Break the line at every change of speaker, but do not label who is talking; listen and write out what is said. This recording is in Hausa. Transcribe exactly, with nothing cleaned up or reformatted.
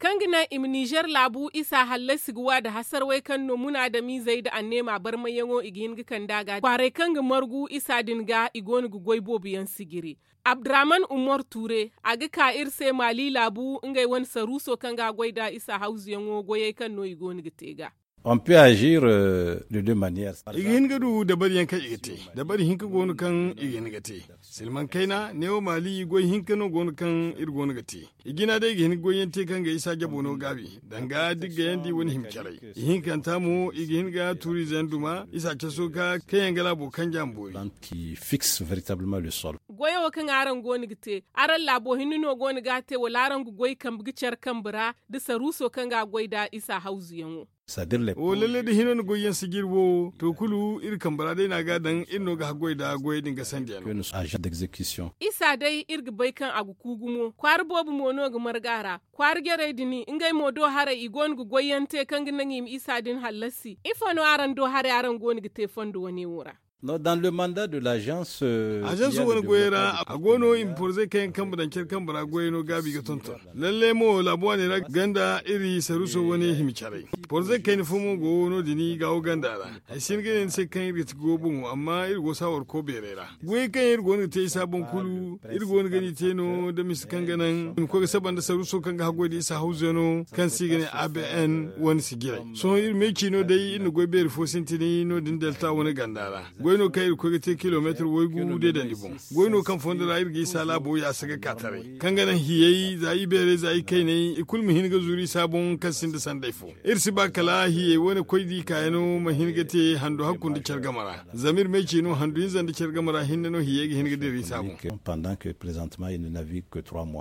kangina im Niger labu isa halle sigwa da hasar wai kan no muna da mi zai da annema bar mayango igin gikan daga kware kanga margu isa dinga igon gu goibo biyan sigiri Abdraman Umar Ture aga ka irse mali labu ngai won saruso kanga goida isa hausu yango goye kan no igon gitega.
On peut agir euh, de deux manières.
Igin gadu da bari yanka igate, da bari hinka gonu kan igin gate. Silman kaina neo mali goy hinka no gonu kan ir gonu gate. Igina da igin goy yente kan ga isa jabo no gabi. Danga digga yandi woni himcarai. Hinka tamu igin ga tourisme duma isa caso ka kayan gala bo kan jambo.
Qui fixe véritablement le sol.
Goyo kan aran gonu gite. Aran labo hinno gonu gate walaran gu goy kan bigicar kan bura da saruso kan ga goida isa hausu yango.
O lalle da hinon goyen sigirwo to kulu ir kambara dai na gadan inno ga goy da goy dinga sandiya
no agent d'exécution.
Isa dai irga bai kan agu kugumo kwar bobu mono ga margara kwar gere dini ingai modo hara igon gu goyen te kan ginan im isa din halasi ifo no aran do hare aran goni ga te fondo wani wura.
No, dans le mandat de l'agence euh,
agence woni goyera agono imposer kayan kamba dan ker kambara goyeno gabi ga tonton lalle mo labo ne ra ganda iri saruso woni himicare porze kayan fumo go no dini ga o ganda ra ai sin gene se kan iri go bun amma iri go sawar ko berera goy kan iri go ne te sabon kulu iri go ne gani te no da mis kan ganan ko ga saban da saruso kan ga godi sa hauzono kan si gane A B N woni sigire so iri meki no dai ino go ber fo sintini no din delta woni gandara goyno kai ko te kilometer woy gu de dan dibon goyno kan fondira irgi sala bo ya saga katare kan ganan hiyayi zai bere zai kai ne ikul mihin ga zuri sabon kasin da sandai fo irsi ba kala hiye woni koydi kayano mahin ga te hando hakkun da cergamara zamir me no hando yin zan da cergamara hinno hiye ga hin ga de sabon
pendant que présentement il ne navigue que trois mois.